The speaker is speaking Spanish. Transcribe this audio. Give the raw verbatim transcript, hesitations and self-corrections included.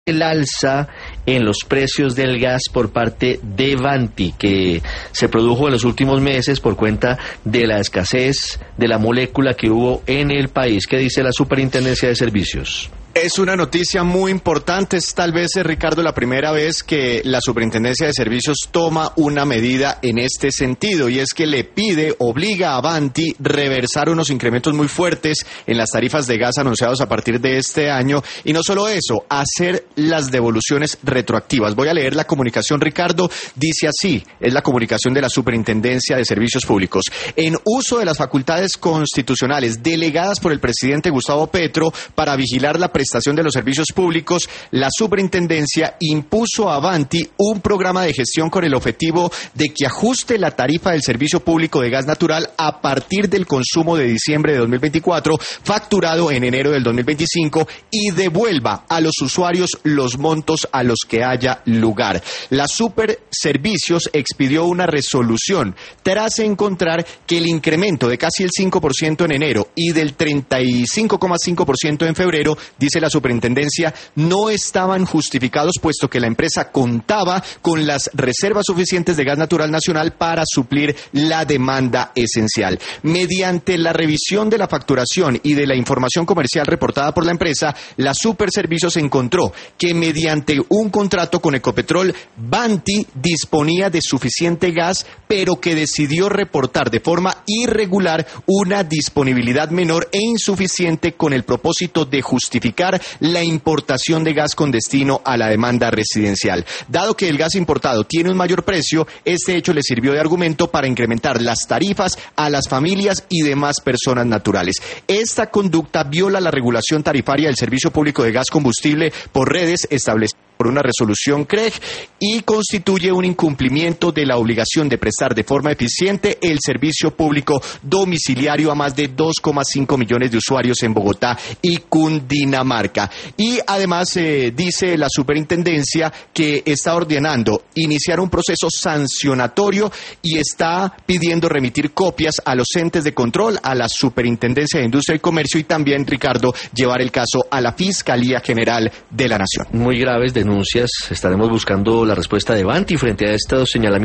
El alza en los precios del gas por parte de Vanti, que se produjo en los últimos meses por cuenta de la escasez de la molécula que hubo en el país. ¿Qué dice la Superintendencia de Servicios? Es una noticia muy importante. Es tal vez, Ricardo, la primera vez que la Superintendencia de Servicios toma una medida en este sentido, y es que le pide, obliga a Vanti reversar unos incrementos muy fuertes en las tarifas de gas anunciados a partir de este año, y no solo eso, hacer las devoluciones retroactivas. Voy a leer la comunicación, Ricardo. Dice así, es la comunicación de la Superintendencia de Servicios Públicos. En uso de las facultades constitucionales delegadas por el presidente Gustavo Petro para vigilar la prestación de los servicios públicos, la Superintendencia impuso a Vanti un programa de gestión con el objetivo de que ajuste la tarifa del servicio público de gas natural a partir del consumo de diciembre de dos mil veinticuatro, facturado en enero del dos mil veinticinco, y devuelva a los usuarios los montos a los que haya lugar. La Superservicios expidió una resolución tras encontrar que el incremento de casi el cinco por ciento en enero y del treinta y cinco coma cinco por ciento en febrero, dice la Superintendencia, no estaban justificados, puesto que la empresa contaba con las reservas suficientes de gas natural nacional para suplir la demanda esencial. Mediante la revisión de la facturación y de la información comercial reportada por la empresa, la Superservicios encontró que mediante un contrato con Ecopetrol, Vanti disponía de suficiente gas, pero que decidió reportar de forma irregular una disponibilidad menor e insuficiente con el propósito de justificar la importación de gas con destino a la demanda residencial. Dado que el gas importado tiene un mayor precio, este hecho le sirvió de argumento para incrementar las tarifas a las familias y demás personas naturales. Esta conducta viola la regulación tarifaria del Servicio Público de Gas Combustible por Redes establecida por una resolución C R E G y constituye un incumplimiento de la obligación de prestar de forma eficiente el servicio público domiciliario a más de dos coma cinco millones de usuarios en Bogotá y Cundinamarca. Y además eh, dice la Superintendencia que está ordenando iniciar un proceso sancionatorio y está pidiendo remitir copias a los entes de control, a la Superintendencia de Industria y Comercio, y también, Ricardo, llevar el caso a la Fiscalía General de la Nación. Muy graves denuncias. Estaremos buscando la respuesta de Vanti frente a estos señalamientos.